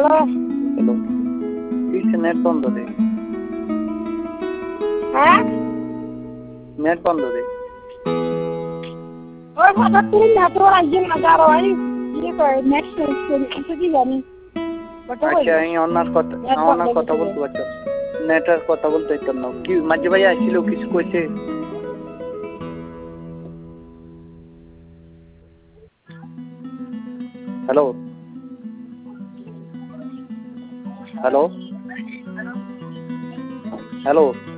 Hello কিসে net বন্ধ রে? হ্যাঁ নেট বন্ধ রে? ওই হঠাৎ করে নেটওয়ার্ক আসছে না কারো ওই ইয়ে করে নেট শেষ করে কিছু কি জানি আচ্ছা আমি অনার কথা বলতে পারছি নেটের কথা বলতে পারতাম না কি মাঝে ভাই আসছিল কিছু কইছে? Hello hello hello